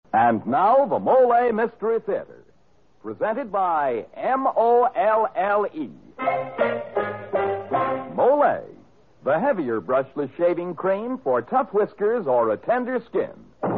And now, the Mole Mystery Theater, presented by Molle. Mole, the heavier brushless shaving cream for tough whiskers or a tender skin.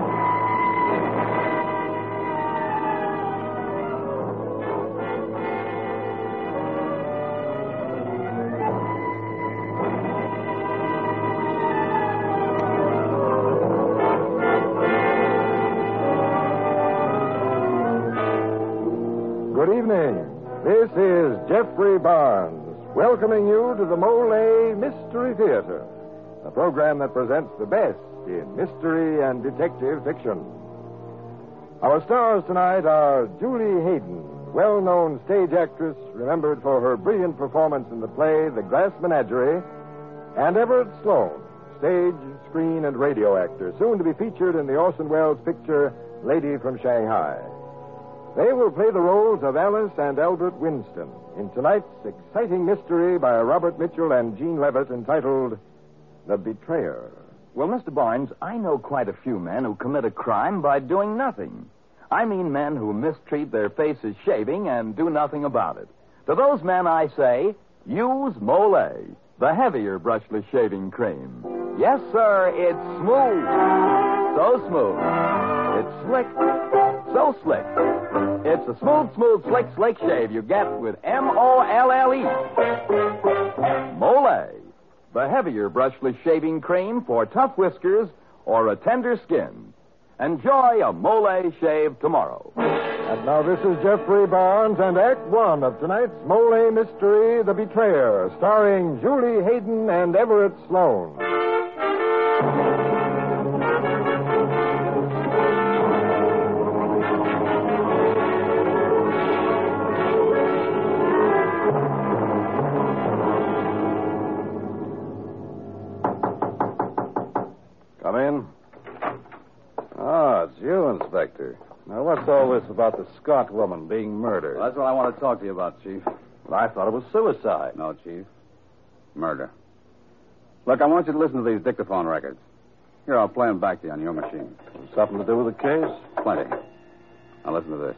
Good evening. This is Jeffrey Barnes, welcoming you to the Mole Mystery Theater, a program that presents the best in mystery and detective fiction. Our stars tonight are Julie Hayden, well-known stage actress remembered for her brilliant performance in the play The Grass Menagerie, and Everett Sloane, stage, screen, and radio actor, soon to be featured in the Orson Welles picture Lady from Shanghai. They will play the roles of Alice and Albert Winston in tonight's exciting mystery by Robert Mitchell and Gene Levitt entitled The Betrayer. Well, Mr. Barnes, I know quite a few men who commit a crime by doing nothing. I mean men who mistreat their faces shaving and do nothing about it. To those men, I say, use Mole, the heavier brushless shaving cream. Yes, sir, it's smooth. So smooth. It's slick. So slick. It's a smooth, slick shave you get with Molle. Mole, the heavier brushless shaving cream for tough whiskers or a tender skin. Enjoy a Mole shave tomorrow. And now this is Jeffrey Barnes and Act One of tonight's Mole Mystery, The Betrayer, starring Julie Hayden and Everett Sloane. Come in. Oh, it's you, Inspector. Now, what's all this about the Scott woman being murdered? Well, that's what I want to talk to you about, Chief. Well, I thought it was suicide. No, Chief. Murder. Look, I want you to listen to these dictaphone records. Here, I'll play them back to you on your machine. Something to do with the case? Plenty. Now, listen to this.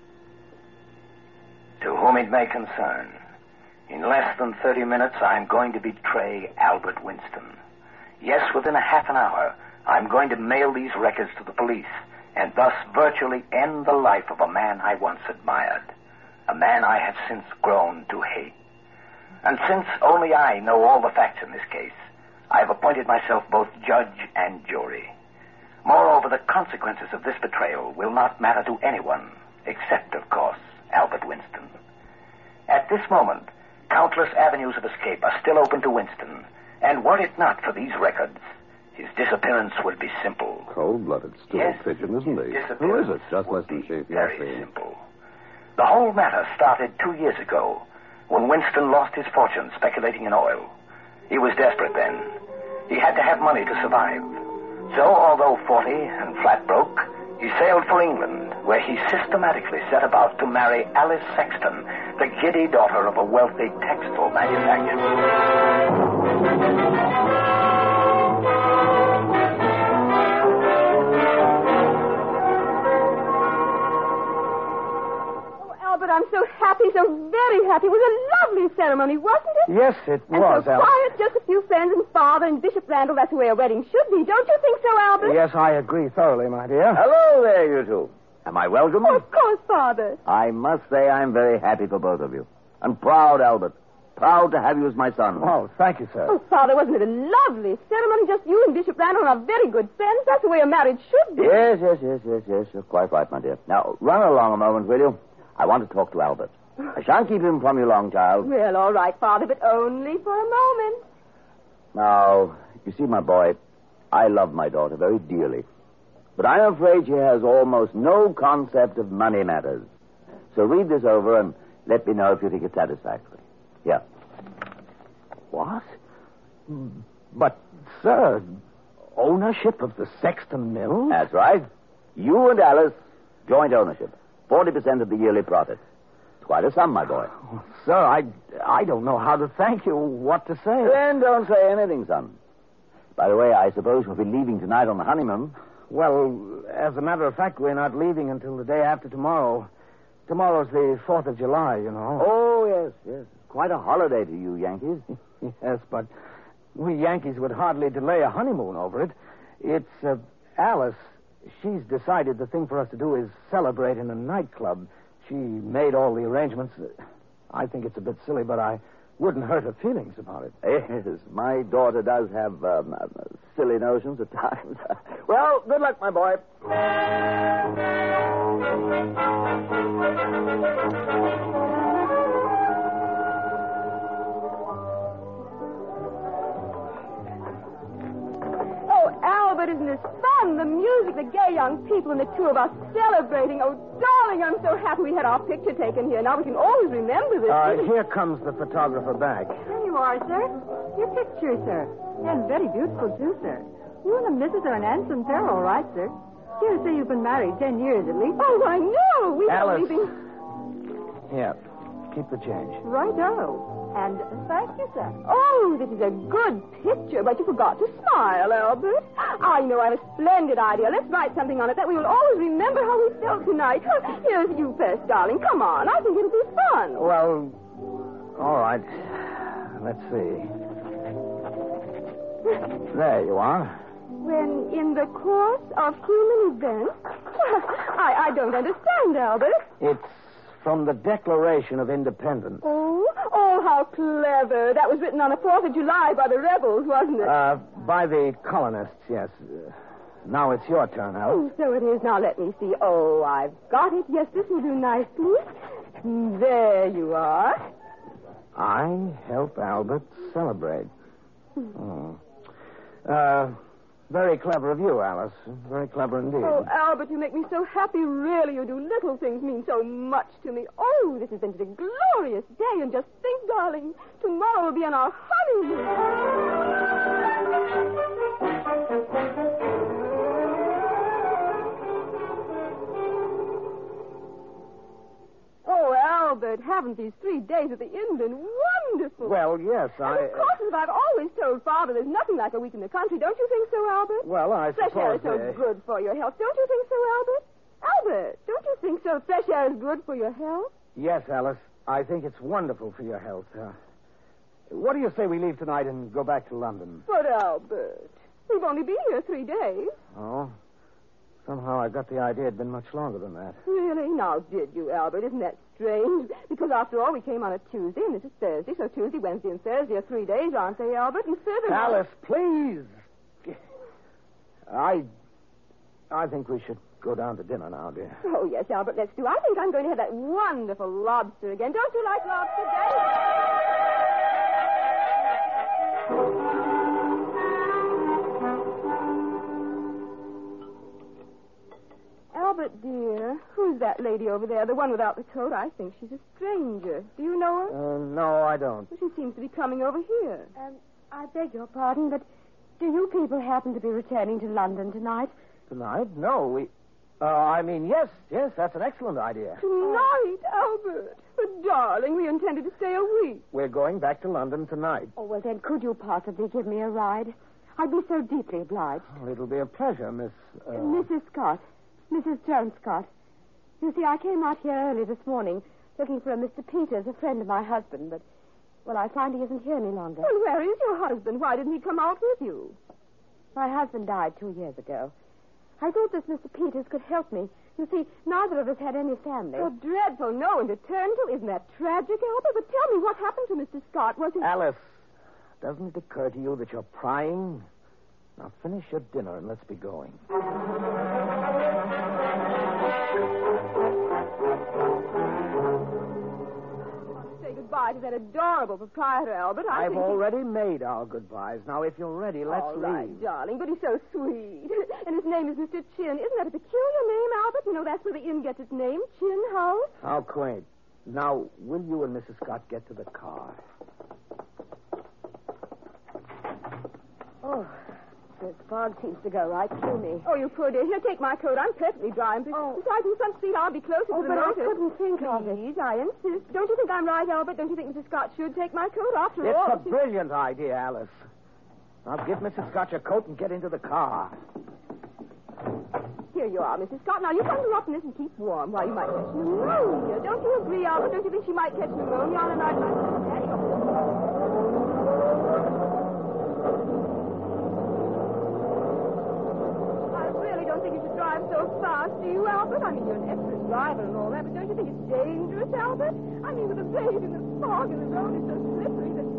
To whom it may concern, in less than 30 minutes, I'm going to betray Albert Winston. Yes, within a half an hour, I'm going to mail these records to the police and thus virtually end the life of a man I once admired, a man I have since grown to hate. And since only I know all the facts in this case, I have appointed myself both judge and jury. Moreover, the consequences of this betrayal will not matter to anyone, except, of course, Albert Winston. At this moment, countless avenues of escape are still open to Winston, and were it not for these records, his disappearance would be simple. Cold-blooded stool Yes, pigeon, isn't he? Who is it? Just listen, Chief. Very Yes, simple. The whole matter started 2 years ago when Winston lost his fortune speculating in oil. He was desperate then. He had to have money to survive. So, although 40 and flat broke, he sailed for England, where he systematically set about to marry Alice Sexton, the giddy daughter of a wealthy textile manufacturer. Albert, I'm so happy, so very happy. It was a lovely ceremony, wasn't it? Yes, it And was, so Alice. quiet, just a few friends and father and Bishop Randall. That's the way a wedding should be. Don't you think so, Albert? Yes, I agree thoroughly, my dear. Hello there, you two. Am I welcome? Oh, of course, Father. I must say I'm very happy for both of you. And proud, Albert. Proud to have you as my son. Oh, thank you, sir. Oh, Father, wasn't it a lovely ceremony? Just you and Bishop Randall are very good friends. That's the way a marriage should be. Yes. You're quite right, my dear. Now, run along a moment, will you? I want to talk to Albert. I shan't keep him from you long, child. Well, all right, Father, but only for a moment. Now, you see, my boy, I love my daughter very dearly. But I'm afraid she has almost no concept of money matters. So read this over and let me know if you think it's satisfactory. Here. What? But, sir, ownership of the Sexton Mills? That's right. You and Alice, joint ownership. 40% of the yearly profit. It's quite a sum, my boy. Oh, sir, I don't know how to thank you, what to say. Then don't say anything, son. By the way, I suppose you'll be leaving tonight on the honeymoon. Well, as a matter of fact, we're not leaving until the day after tomorrow. Tomorrow's the 4th of July, you know. Oh, yes. Quite a holiday to you, Yankees. Yes, but we Yankees would hardly delay a honeymoon over it. It's, Alice, she's decided the thing for us to do is celebrate in a nightclub. She made all the arrangements. I think it's a bit silly, but I wouldn't hurt her feelings about it. Yes, my daughter does have silly notions at times. Well, good luck, my boy. Albert, isn't this fun? The music, the gay young people, and the two of us celebrating. Oh, darling, I'm so happy we had our picture taken here. Now we can always remember this. Here comes the photographer back. There you are, sir. Your picture, sir. And very beautiful, too, sir. You and the missus are an handsome pair, all right, sir. You say you've been married 10 years at least. Oh, I know. We were Alice. leaving. Here, keep the change. Righto. And thank you, sir. Oh, this is a good picture, but you forgot to smile, Albert. I know I have a splendid idea. Let's write something on it that we will always remember how we felt tonight. Here's you first, darling. Come on. I think it'll be fun. Well, all right. Let's see. There you are. When in the course of human events... I don't understand, Albert. It's from the Declaration of Independence. Oh, how clever. That was written on the 4th of July by the rebels, wasn't it? By the colonists, yes. Now it's your turn, Alice. Oh, so it is. Now let me see. Oh, I've got it. Yes, this will do nicely. There you are. I help Albert celebrate. Very clever of you, Alice. Very clever indeed. Oh, Albert, you make me so happy. Really, you do. Little things mean so much to me. Oh, this has been such a glorious day. And just think, darling, tomorrow will be on our honeymoon. Oh, Albert, haven't these 3 days at the inn been wonderful? Well, yes, And of course, as I've always told Father, there's nothing like a week in the country. Don't you think so, Albert? Well, I Fresh air suppose... is so good for your health. Don't you think so, Albert? Albert, don't you think so? Fresh air is good for your health? Yes, Alice. I think it's wonderful for your health. What do you say we leave tonight and go back to London? But, Albert, we've only been here 3 days. Oh? Somehow I got the idea it'd been much longer than that. Really? Now, did you, Albert? Isn't that strange? Because, after all, we came on a Tuesday, and this is Thursday, so Tuesday, Wednesday, and Thursday are 3 days, aren't they, Albert? And furthermore... Alice, please! I think we should go down to dinner now, dear. Oh, yes, Albert, let's do. I think I'm going to have that wonderful lobster again. Don't you like lobster, Daddy? Albert, dear, who's that lady over there, the one without the coat? I think she's a stranger. Do you know her? No, I don't. Well, she seems to be coming over here. I beg your pardon, but do you people happen to be returning to London tonight? Tonight? No, yes, that's an excellent idea. Tonight, Albert? But, darling, we intended to stay a week. We're going back to London tonight. Oh, well, then, could you possibly give me a ride? I'd be so deeply obliged. Oh, it'll be a pleasure, Miss... Mrs. Scott. Mrs. Jones Scott. You see, I came out here early this morning looking for a Mr. Peters, a friend of my husband, but, well, I find he isn't here any longer. Well, where is your husband? Why didn't he come out with you? My husband died 2 years ago. I thought this Mr. Peters could help me. You see, neither of us had any family. Oh, dreadful. No one to turn to. Isn't that tragic, Albert? But tell me, what happened to Mr. Scott? Was he... Alice, doesn't it occur to you that you're prying? Now finish your dinner and let's be going. Say goodbye to that adorable proprietor, Albert. I've already made our goodbyes. Now, if you're ready, let's All right, leave. darling, but he's so sweet. And his name is Mr. Chin. Isn't that a peculiar name, Albert? You know, that's where the inn gets its name, Chin House. How quaint. Now, will you and Mrs. Scott get to the car? Oh, this fog seems to go right through me. Oh, you poor dear. Here, take my coat. I'm perfectly dry. And besides, in some seat, I'll be closer to the but I motor. couldn't think of it. Please, I insist. Don't you think I'm right, Albert? Don't you think Mrs. Scott should take my coat after all? It's a brilliant idea, Alice. Now, give Mrs. Scott your coat and get into the car. Here you are, Mrs. Scott. Now, you bundle up in this and keep warm while you might catch pneumonia. Don't you agree, Albert? Don't you think she might catch pneumonia on a night like this? I really don't think you should drive so fast, do you, Albert? I mean, you're an excellent driver and all that, but don't you think it's dangerous, Albert? I mean, with the babe in the fog and the road is so slippery that...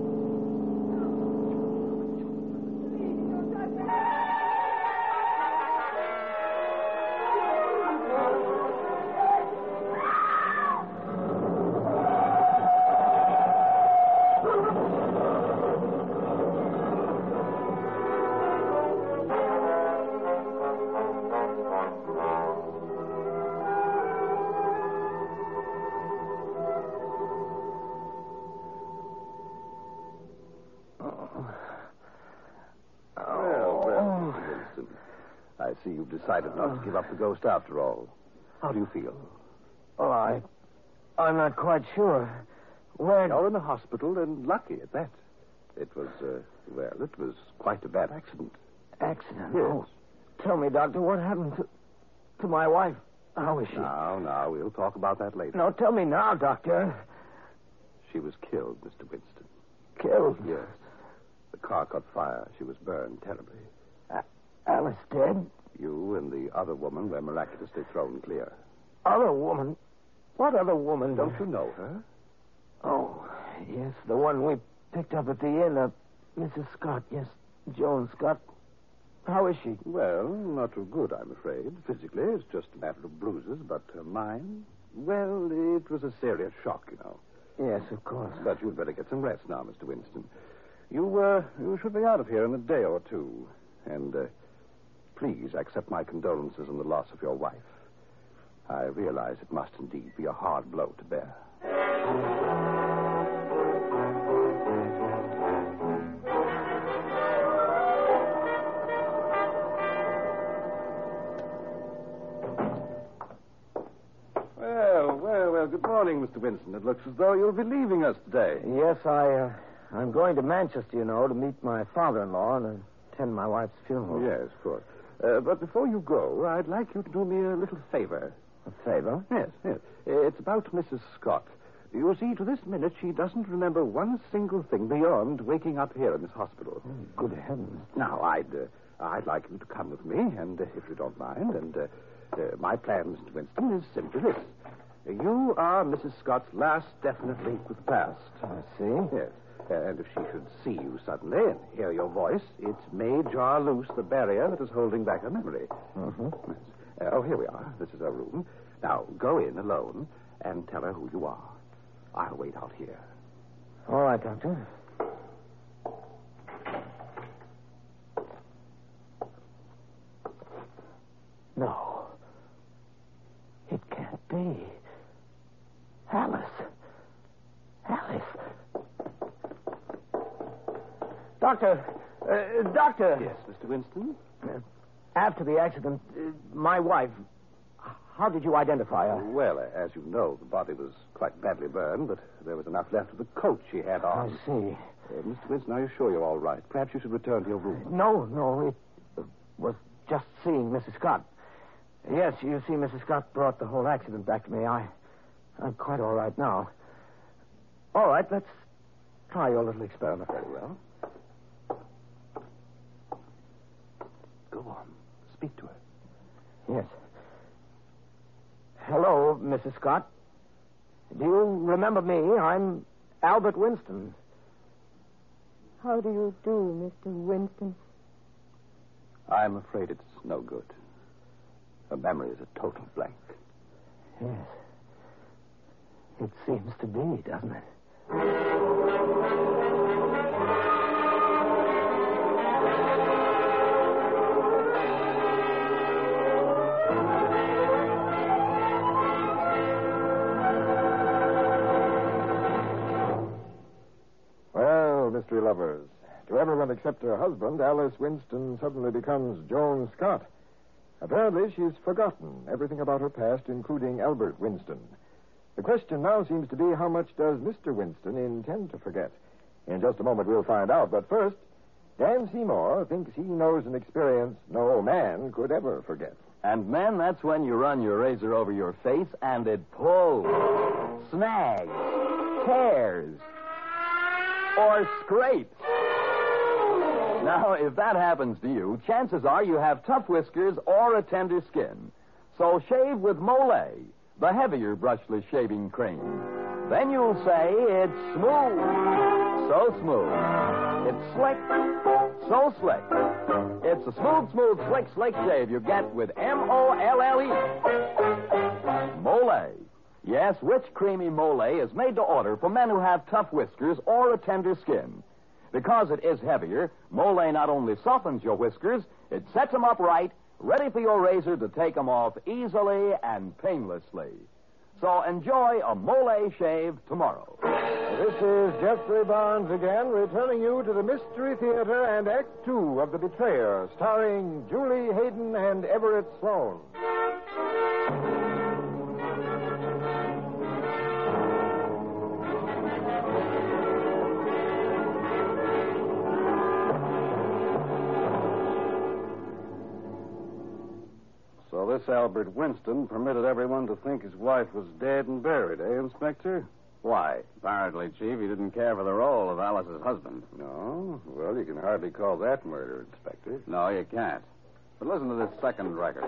I see you've decided not to give up the ghost after all. How do you feel? Oh, I'm not quite sure. Where... You're in the hospital and lucky at that. It was, it was quite a bad accident. Accident? Yes. Oh, tell me, Doctor, what happened to my wife? How is she? Now, we'll talk about that later. No, tell me now, Doctor. She was killed, Mr. Winston. Killed? Yes. The car caught fire. She was burned terribly. Alice dead? You and the other woman were miraculously thrown clear. Other woman? What other woman? Don't you know her? Oh, yes, the one we picked up at the inn. Mrs. Scott, yes, Joan Scott. How is she? Well, not too good, I'm afraid. Physically, it's just a matter of bruises, but her mind... Well, it was a serious shock, you know. Yes, of course. But you'd better get some rest now, Mr. Winston. You should be out of here in a day or two. And, please accept my condolences on the loss of your wife. I realize it must indeed be a hard blow to bear. Well, good morning, Mr. Winston. It looks as though you'll be leaving us today. Yes, I'm going to Manchester, you know, to meet my father-in-law and attend my wife's funeral. Yes, of course. But before you go, I'd like you to do me a little favor. A favor? Yes. It's about Mrs. Scott. You see, to this minute, she doesn't remember one single thing beyond waking up here in this hospital. Oh, good heavens. Now, I'd like you to come with me, and if you don't mind, and my plan, Mr. Winston, is simply this. You are Mrs. Scott's last definite link with the past. I see. Yes. And if she should see you suddenly and hear your voice, it may jar loose the barrier that is holding back her memory. Mm-hmm. Yes. Here we are. This is her room. Now, go in alone and tell her who you are. I'll wait out here. All right, Doctor. No. It can't be. Alice. Doctor. Doctor. Yes, Mr. Winston? After the accident, my wife, how did you identify her? Well, as you know, the body was quite badly burned, but there was enough left of the coat she had on. I see. Mr. Winston, are you sure you're all right? Perhaps you should return to your room. No. It was just seeing Mrs. Scott. Yes, you see, Mrs. Scott brought the whole accident back to me. I'm quite all right now. All right, let's try your little experiment. Very well. Go on. Speak to her. Yes. Hello, Mrs. Scott. Do you remember me? I'm Albert Winston. How do you do, Mr. Winston? I'm afraid it's no good. Her memory is a total blank. Yes. It seems to be, doesn't it? Well, mystery lovers, to everyone except her husband, Alice Winston suddenly becomes Joan Scott. Apparently, she's forgotten everything about her past, including Albert Winston. The question now seems to be, how much does Mr. Winston intend to forget? In just a moment, we'll find out. But first, Dan Seymour thinks he knows an experience no man could ever forget. And, men, that's when you run your razor over your face and it pulls, snags, tears, or scrapes. Now, if that happens to you, chances are you have tough whiskers or a tender skin. So shave with Molay, the heavier brushless shaving cream. Then you'll say it's smooth. So smooth. It's slick. So slick. It's a smooth, slick shave you get with Molle. Molay. Yes, rich, creamy Molay is made to order for men who have tough whiskers or a tender skin. Because it is heavier, Molay not only softens your whiskers, it sets them up right, ready for your razor to take them off easily and painlessly. So enjoy a Molay shave tomorrow. This is Jeffrey Barnes again, returning you to the Mystery Theater and Act Two of The Betrayer, starring Julie Hayden and Everett Sloane. So this Albert Winston permitted everyone to think his wife was dead and buried, eh, Inspector? Why? Apparently, Chief, he didn't care for the role of Alice's husband. No? Well, you can hardly call that murder, Inspector. No, you can't. But listen to this second record.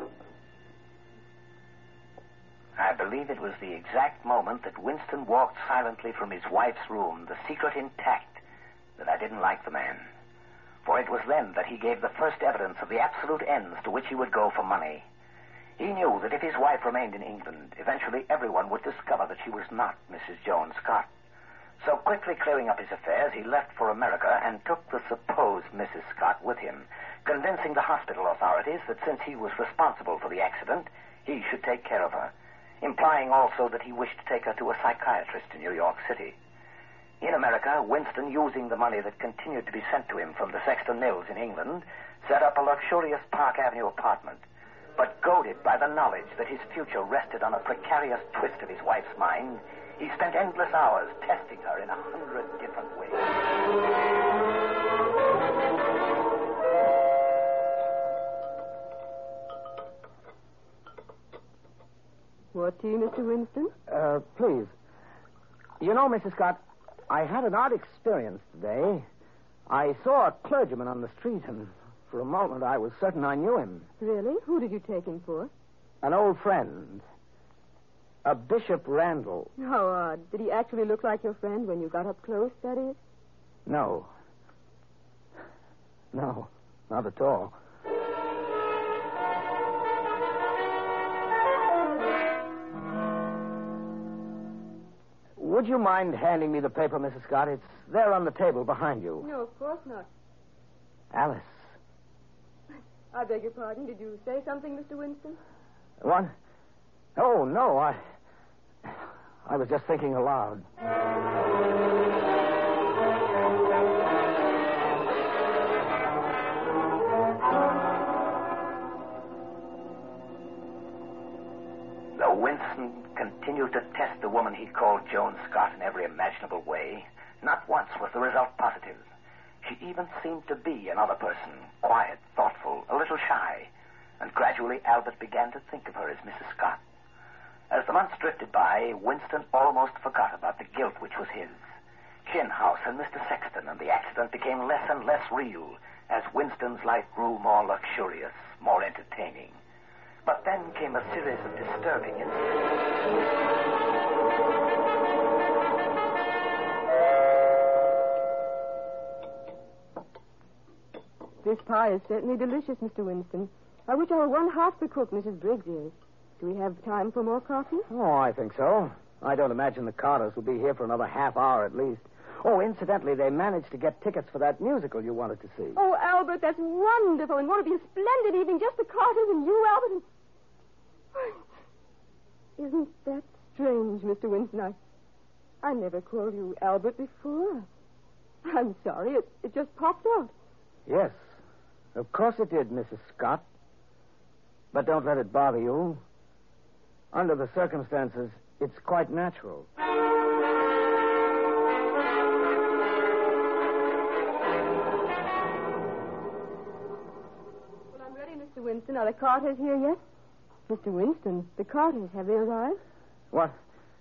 I believe it was the exact moment that Winston walked silently from his wife's room, the secret intact, that I didn't like the man. For it was then that he gave the first evidence of the absolute ends to which he would go for money. He knew that if his wife remained in England, eventually everyone would discover that she was not Mrs. Joan Scott. So quickly clearing up his affairs, he left for America and took the supposed Mrs. Scott with him, convincing the hospital authorities that since he was responsible for the accident, he should take care of her, implying also that he wished to take her to a psychiatrist in New York City. In America, Winston, using the money that continued to be sent to him from the Sexton Mills in England, set up a luxurious Park Avenue apartment. But goaded by the knowledge that his future rested on a precarious twist of his wife's mind, he spent endless hours testing her in 100 different ways. What tea, Mr. Winston? Please. You know, Mrs. Scott, I had an odd experience today. I saw a clergyman on the street, and for a moment I was certain I knew him. Really? Who did you take him for? An old friend. A Bishop Randall. How odd. Did he actually look like your friend when you got up close, that is? No. No, not at all. Would you mind handing me the paper, Mrs. Scott? It's there on the table behind you. No, of course not. Alice. I beg your pardon. Did you say something, Mr. Winston? What? Oh, no, I was just thinking aloud. Though Winston continued to test the woman he'd called Joan Scott in every imaginable way, not once was the result positive. She even seemed to be another person, quiet, thoughtful, a little shy, and gradually Albert began to think of her as Mrs. Scott. As the months drifted by, Winston almost forgot about the guilt which was his. Chinhouse and Mr. Sexton and the accident became less and less real as Winston's life grew more luxurious, more entertaining. But then came a series of disturbing incidents. This pie is certainly delicious, Mr. Winston. I wish I were one half the cook Mrs. Briggs is. Do we have time for more coffee? Oh, I think so. I don't imagine the Carters will be here for another half hour at least. Oh, incidentally, they managed to get tickets for that musical you wanted to see. Oh, Albert, that's wonderful. And won't it be a splendid evening? Just the Carters and you, Albert. And... Isn't that strange, Mr. Winston? I never called you Albert before. I'm sorry. It just popped out. Yes, of course it did, Mrs. Scott. But don't let it bother you. Under the circumstances, it's quite natural. Well, I'm ready, Mr. Winston. Winston, are the Carters here yet? Mr. Winston, the Carters, have they arrived? What?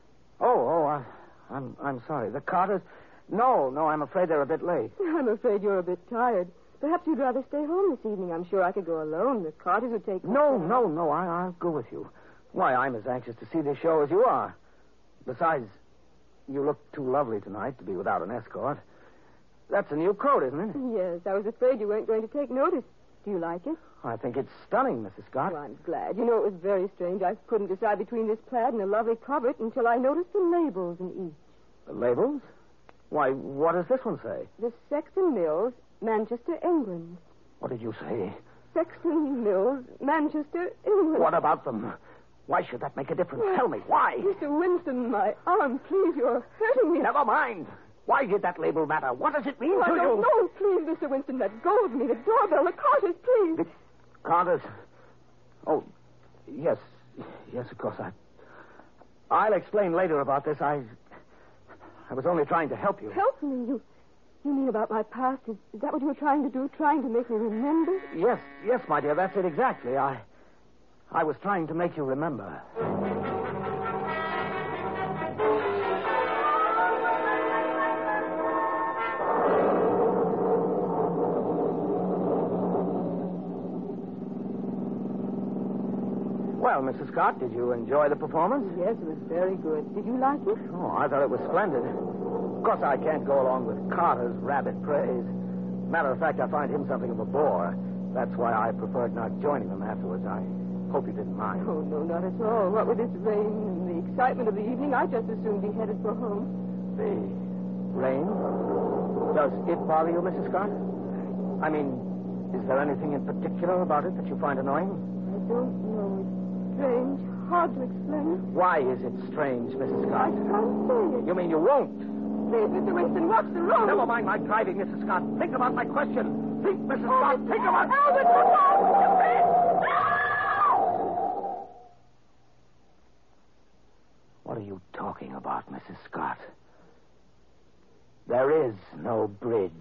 I'm sorry. The Carters? No, I'm afraid they're a bit late. I'm afraid you're a bit tired. Perhaps you'd rather stay home this evening. I'm sure I could go alone. The Carters would take... No, I'll go with you. Why, I'm as anxious to see this show as you are. Besides, you look too lovely tonight to be without an escort. That's a new coat, isn't it? Yes, I was afraid you weren't going to take notice. Do you like it? I think it's stunning, Mrs. Scott. Oh, I'm glad. You know, it was very strange. I couldn't decide between this plaid and a lovely covert until I noticed the labels in each. The labels? Why, what does this one say? The Sexton Mills, Manchester, England. What did you say? Sexton Mills, Manchester, England. What about them? Why should that make a difference? Tell me, why? Mr. Winston, my arm, please, you're hurting me. Never mind. Why did that label matter? What does it mean to I you? don't know. Please, Mr. Winston, let go of me. The doorbell, the Carters, please. The Carters? Oh, yes, of course. I'll explain later about this. I was only trying to help you. Help me? You mean about my past? Is that what you were trying to do? Trying to make me remember? Yes, my dear. That's it exactly. I was trying to make you remember. Well, Mrs. Scott, did you enjoy the performance? Yes, it was very good. Did you like it? Oh, I thought it was splendid. Of course, I can't go along with Carter's rabid praise. Matter of fact, I find him something of a bore. That's why I preferred not joining them afterwards. I hope you didn't mind. Oh, no, not at all. What with this rain and the excitement of the evening, I'd just as soon be headed for home. The rain? Does it bother you, Mrs. Scott? I mean, is there anything in particular about it that you find annoying? I don't know. It's strange. Hard to explain. Why is it strange, Mrs. I Scott? can't say it. You mean you won't? Please, Mr. Winston, watch the road. Never mind my driving, Mrs. Scott. Think about my question. Think, Mrs. Scott. Think about... Albert, look out! What are you talking about, Mrs. Scott? There is no bridge.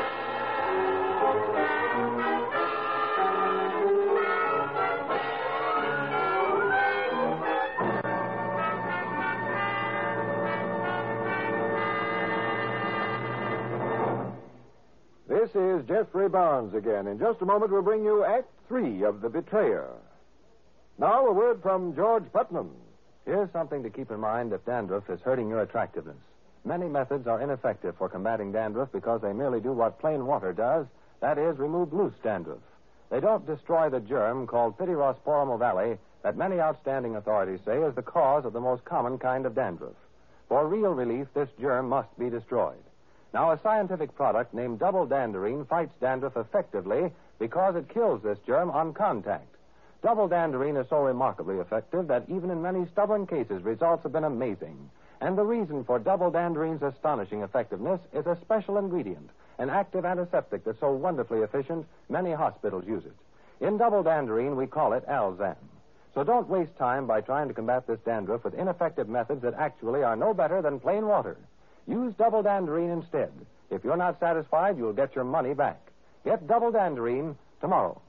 This is Jeffrey Barnes again. In just a moment, we'll bring you Act 3 of The Betrayer. Now, a word from George Putnam. Here's something to keep in mind if dandruff is hurting your attractiveness. Many methods are ineffective for combating dandruff because they merely do what plain water does, that is, remove loose dandruff. They don't destroy the germ called Pityrosporum ovale that many outstanding authorities say is the cause of the most common kind of dandruff. For real relief, this germ must be destroyed. Now, a scientific product named Double Danderine fights dandruff effectively because it kills this germ on contact. Double Danderine is so remarkably effective that even in many stubborn cases, results have been amazing. And the reason for Double Danderine's astonishing effectiveness is a special ingredient, an active antiseptic that's so wonderfully efficient, many hospitals use it. In Double Danderine, we call it Alzam. So don't waste time by trying to combat this dandruff with ineffective methods that actually are no better than plain water. Use Double Danderine instead. If you're not satisfied, you'll get your money back. Get Double Danderine tomorrow.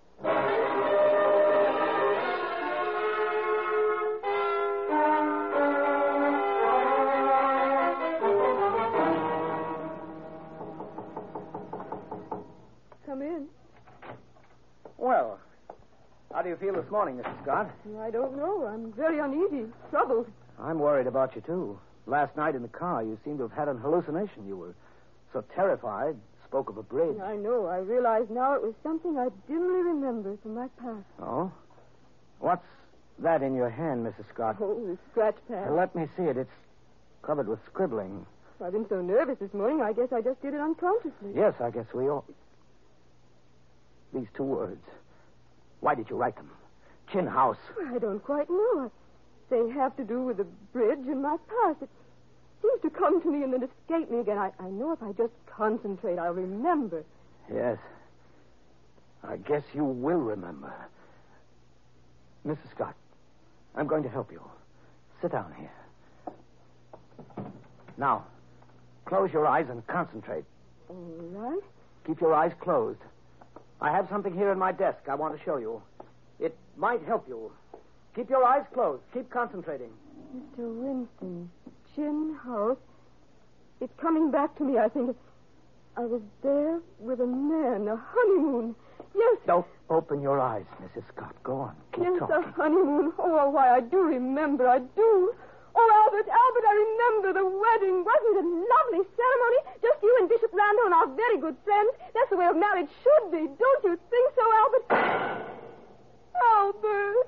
Come in. Well, how do you feel this morning, Mrs. Scott? I don't know. I'm very uneasy, troubled. I'm worried about you, too. Last night in the car, you seemed to have had an hallucination. You were so terrified, spoke of a bridge. I know. I realize now it was something I dimly remember from my past. Oh? What's that in your hand, Mrs. Scott? Oh, the scratch pad. Let me see it. It's covered with scribbling. I've been so nervous this morning, I guess I just did it unconsciously. Yes, I guess we all... These two words. Why did you write them? Chin House. I don't quite know. They have to do with the bridge and my past. It seems to come to me and then escape me again. I know if I just concentrate, I'll remember. Yes. I guess you will remember. Mrs. Scott, I'm going to help you. Sit down here. Now, close your eyes and concentrate. All right. Keep your eyes closed. I have something here in my desk I want to show you. It might help you. Keep your eyes closed. Keep concentrating. Mr. Winston, Chin House. It's coming back to me, I think. I was there with a man, a honeymoon. Yes. Don't open your eyes, Mrs. Scott. Go on. Keep yes, talking. a honeymoon. Oh, why, I do remember. I do. Oh, Albert, I remember the wedding. Wasn't it a lovely ceremony? Just you and Bishop Randall and our very good friends. That's the way a marriage should be. Don't you think so, Albert? Albert.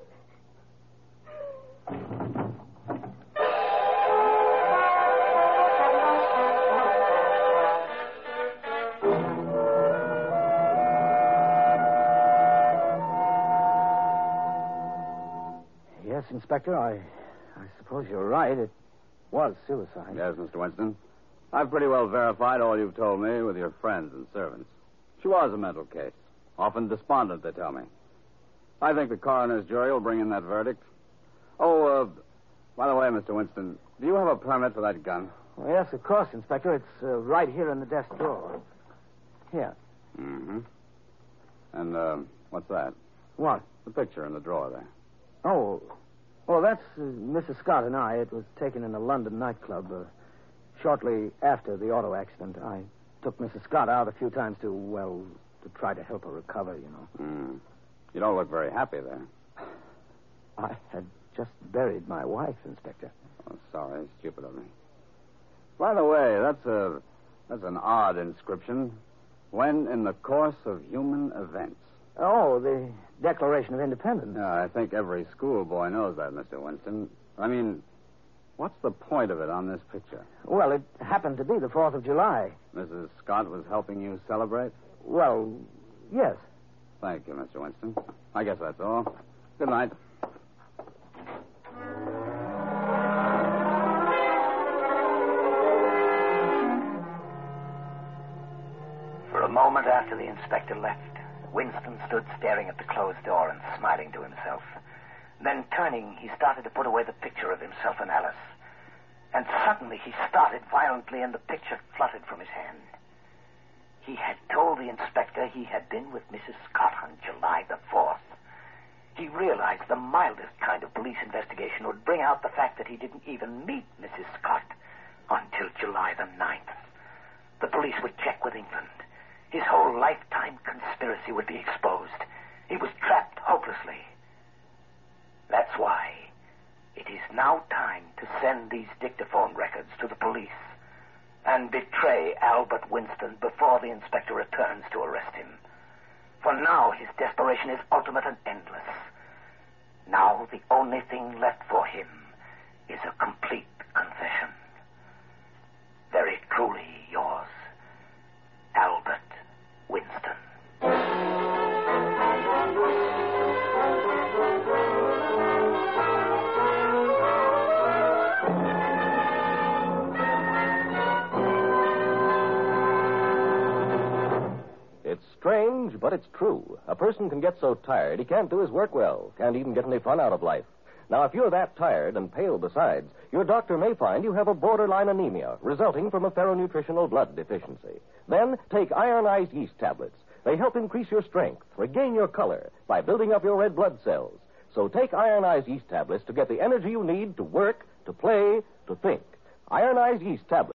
Yes, Inspector, I suppose you're right. It was suicide. Yes, Mr. Winston. I've pretty well verified all you've told me with your friends and servants. She was a mental case. Often despondent, they tell me. I think the coroner's jury will bring in that verdict. Oh, by the way, Mr. Winston, do you have a permit for that gun? Well, yes, of course, Inspector. It's right here in the desk drawer. Here. Mm-hmm. And, what's that? What? The picture in the drawer there. Oh, well, that's Mrs. Scott and I. It was taken in a London nightclub shortly after the auto accident. I took Mrs. Scott out a few times to try to help her recover, you know. Mm. You don't look very happy there. I had just buried my wife, Inspector. Oh, sorry. Stupid of me. By the way, that's an odd inscription. When in the course of human events. Oh, the Declaration of Independence. Yeah, I think every schoolboy knows that, Mr. Winston. I mean, what's the point of it on this picture? Well, it happened to be the 4th of July. Mrs. Scott was helping you celebrate? Well, yes. Thank you, Mr. Winston. I guess that's all. Good night. For a moment after the inspector left, Winston stood staring at the closed door and smiling to himself. Then, turning, he started to put away the picture of himself and Alice. And suddenly he started violently, and the picture fluttered from his hand. He had told the inspector he had been with Mrs. Scott on July the 4th. He realized the mildest kind of police investigation would bring out the fact that he didn't even meet Mrs. Scott until July the 9th. The police would check with England. His whole lifetime conspiracy would be exposed. He was trapped hopelessly. That's why it is now time to send these dictaphone records to the police and betray Albert Winston before the inspector returns to arrest him. For now, his desperation is ultimate and endless. Now, the only thing left for him is a complete confession. Very truly yours, Albert Winston. It's strange, but it's true. A person can get so tired he can't do his work well, can't even get any fun out of life. Now, if you're that tired and pale besides, your doctor may find you have a borderline anemia resulting from a ferronutritional blood deficiency. Then take ironized yeast tablets. They help increase your strength, regain your color by building up your red blood cells. So take ironized yeast tablets to get the energy you need to work, to play, to think. Ironized yeast tablets.